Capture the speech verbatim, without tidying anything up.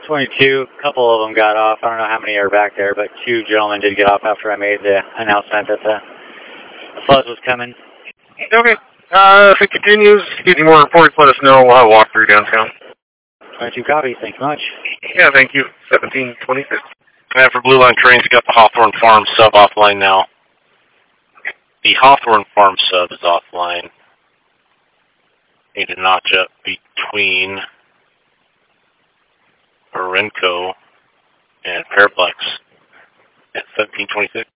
twenty-two, a couple of them got off. I don't know how many are back there, but two gentlemen did get off after I made the announcement that the buzz was coming. Okay. Uh, if it continues, get any more reports, let us know. We'll have a walkthrough downtown. twenty-two copies. Thanks much. Yeah, thank you. seventeen twenty-six. And for Blue Line Trains, you got the Hawthorne Farm sub offline now. The Hawthorne Farm sub is offline. Need to notch up between Orenco and Paraplex at seventeen twenty-six.